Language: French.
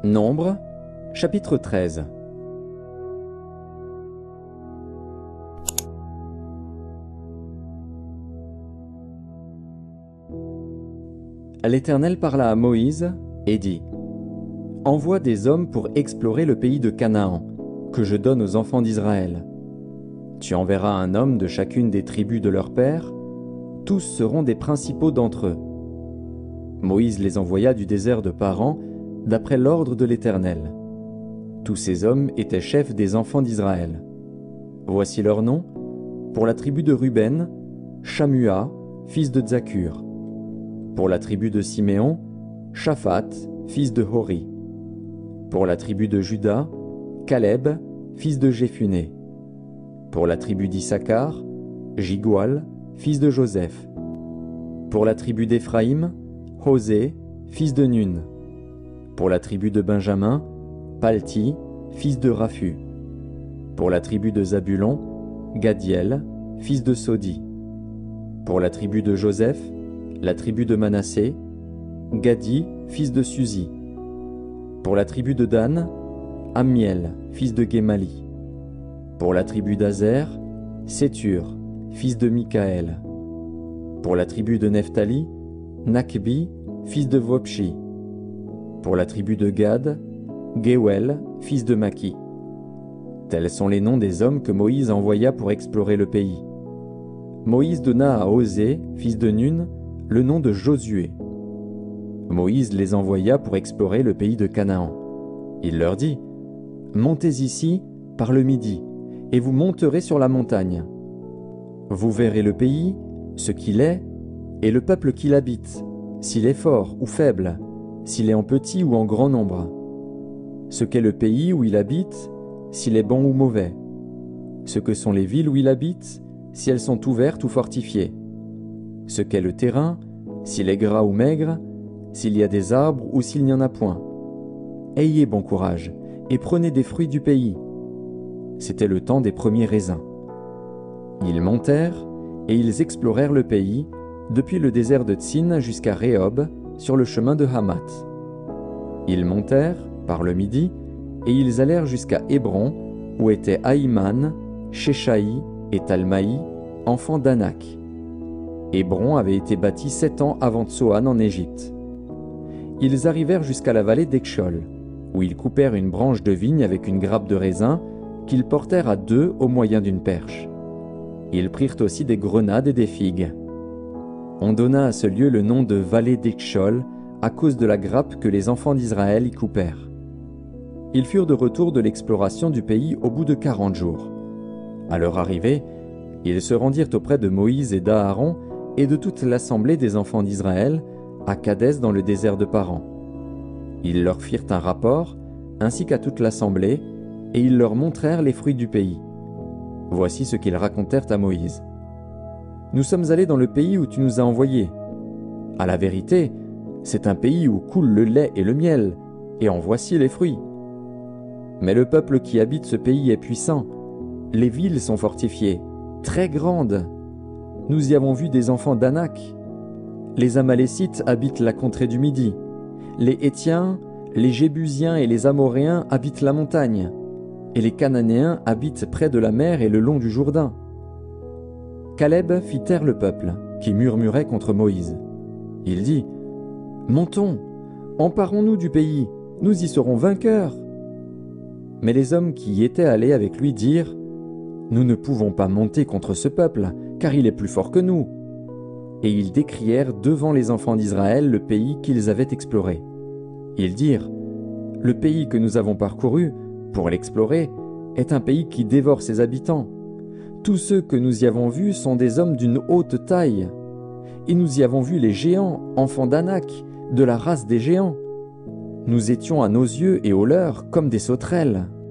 Nombre, chapitre 13. L'Éternel parla à Moïse et dit : « Envoie des hommes pour explorer le pays de Canaan, que je donne aux enfants d'Israël. Tu enverras un homme de chacune des tribus de leur père, tous seront des principaux d'entre eux. » Moïse les envoya du désert de Paran, d'après l'ordre de l'Éternel. Tous ces hommes étaient chefs des enfants d'Israël. Voici leurs noms. Pour la tribu de Ruben, Shammua, fils de Zakur. Pour la tribu de Siméon, Shaphat, fils de Hori. Pour la tribu de Juda, Caleb, fils de Jéphuné. Pour la tribu d'Issachar, Jigual, fils de Joseph. Pour la tribu d'Éphraïm, Hosée, fils de Nun. Pour la tribu de Benjamin, Palti, fils de Raphu. Pour la tribu de Zabulon, Gadiel, fils de Sodi. Pour la tribu de Joseph, la tribu de Manassé, Gadi, fils de Suzi. Pour la tribu de Dan, Ammiel, fils de Guémali. Pour la tribu d'Azer, Sétur, fils de Mikaël. Pour la tribu de Nephtali, Nakbi, fils de Vopshi. Pour la tribu de Gad, Géwel, fils de Maki. Tels sont les noms des hommes que Moïse envoya pour explorer le pays. Moïse donna à Osée, fils de Nun, le nom de Josué. Moïse les envoya pour explorer le pays de Canaan. Il leur dit : « Montez ici, par le midi, et vous monterez sur la montagne. Vous verrez le pays, ce qu'il est, et le peuple qui l'habite, s'il est fort ou faible, s'il est en petit ou en grand nombre. Ce qu'est le pays où il habite, s'il est bon ou mauvais. Ce que sont les villes où il habite, si elles sont ouvertes ou fortifiées. Ce qu'est le terrain, s'il est gras ou maigre, s'il y a des arbres ou s'il n'y en a point. Ayez bon courage, et prenez des fruits du pays. » C'était le temps des premiers raisins. Ils montèrent, et ils explorèrent le pays, depuis le désert de Tsin jusqu'à Rehob, sur le chemin de Hamath. Ils montèrent, par le midi, et ils allèrent jusqu'à Hébron, où étaient Ahiman, Shéshaï et Talmaï, enfants d'Anak. Hébron avait été bâti 7 ans avant Tsoan en Égypte. Ils arrivèrent jusqu'à la vallée d'Ekshol, où ils coupèrent une branche de vigne avec une grappe de raisin, qu'ils portèrent à 2 au moyen d'une perche. Ils prirent aussi des grenades et des figues. On donna à ce lieu le nom de vallée d'Ekshol, à cause de la grappe que les enfants d'Israël y coupèrent. Ils furent de retour de l'exploration du pays au bout de 40 jours. À leur arrivée, ils se rendirent auprès de Moïse et d'Aaron et de toute l'assemblée des enfants d'Israël, à Kadès dans le désert de Paran. Ils leur firent un rapport, ainsi qu'à toute l'assemblée, et ils leur montrèrent les fruits du pays. Voici ce qu'ils racontèrent à Moïse. « Nous sommes allés dans le pays où tu nous as envoyés. À la vérité, c'est un pays où coule le lait et le miel, et en voici les fruits. Mais le peuple qui habite ce pays est puissant. Les villes sont fortifiées, très grandes. Nous y avons vu des enfants d'Anak. Les Amalécites habitent la contrée du Midi. Les Hétiens, les Jébusiens et les Amoréens habitent la montagne. Et les Cananéens habitent près de la mer et le long du Jourdain. » Caleb fit taire le peuple, qui murmurait contre Moïse. Il dit : « Montons, emparons-nous du pays, nous y serons vainqueurs. » Mais les hommes qui y étaient allés avec lui dirent : « Nous ne pouvons pas monter contre ce peuple, car il est plus fort que nous. » Et ils décrièrent devant les enfants d'Israël le pays qu'ils avaient exploré. Ils dirent : « Le pays que nous avons parcouru, pour l'explorer, est un pays qui dévore ses habitants. Tous ceux que nous y avons vus sont des hommes d'une haute taille. Et nous y avons vu les géants, enfants d'Anak, de la race des géants. Nous étions à nos yeux et aux leurs comme des sauterelles.